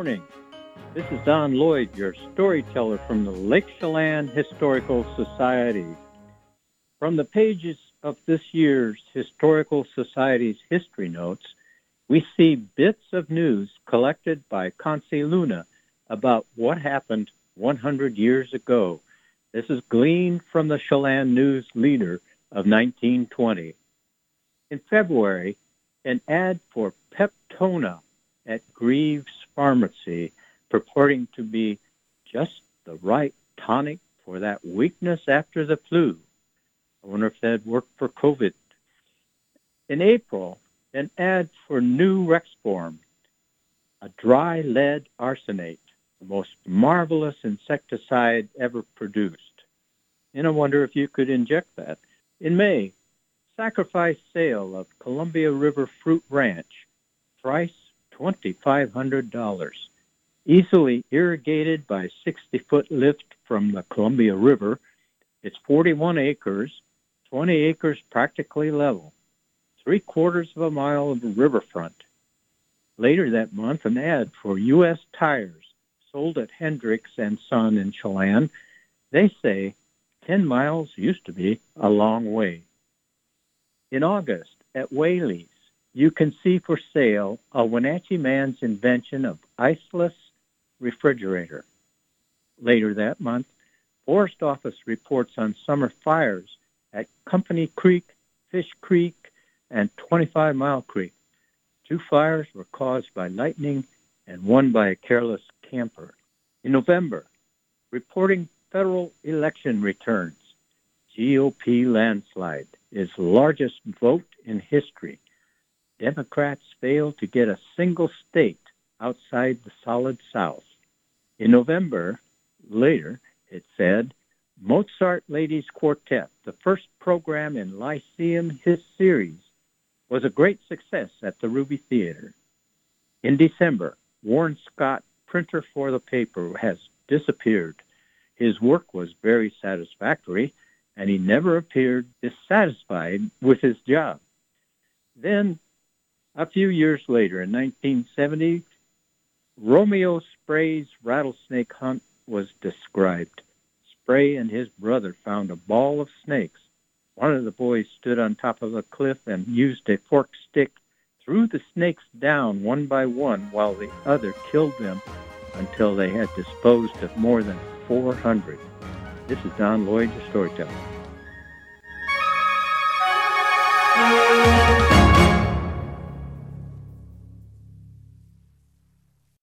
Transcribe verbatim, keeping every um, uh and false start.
morning. This is Don Lloyd, your storyteller from the Lake Chelan Historical Society. From the pages of this year's Historical Society's History Notes, we see bits of news collected by Consi Luna about what happened one hundred years ago. This is gleaned from the Chelan News Leader of nineteen twenty. In February, an ad for Peptona at Greaves Pharmacy, purporting to be just the right tonic for that weakness after the flu. I wonder if that worked for COVID. In April, an ad for new Rexform, a dry lead arsenate, the most marvelous insecticide ever produced. And I wonder if you could inject that. In May, sacrifice sale of Columbia River Fruit Ranch, price two thousand five hundred dollars. Easily irrigated by sixty-foot lift from the Columbia River, it's forty-one acres, twenty acres practically level, three quarters of a mile of riverfront. Later that month, an ad for U S Tires, sold at Hendricks and Son in Chelan. They say ten miles used to be a long way. In August, at Whaley's, you can see for sale a Wenatchee man's invention of iceless refrigerator. Later that month, Forest Office reports on summer fires at Company Creek, Fish Creek, and twenty-five mile Creek. Two fires were caused by lightning and one by a careless camper. In November, reporting federal election returns, G O P landslide is largest vote in history. Democrats failed to get a single state outside the solid South. In November, later, it said, Mozart Ladies Quartet, the first program in Lyceum His Series, was a great success at the Ruby Theater. In December, Warren Scott, printer for the paper, has disappeared. His work was very satisfactory, and he never appeared dissatisfied with his job. Then, a few years later, in nineteen seventy, Romeo Spray's rattlesnake hunt was described. Spray and his brother found a ball of snakes. One of the boys stood on top of a cliff and used a forked stick, threw the snakes down one by one while the other killed them until they had disposed of more than four hundred. This is Don Lloyd, the storyteller.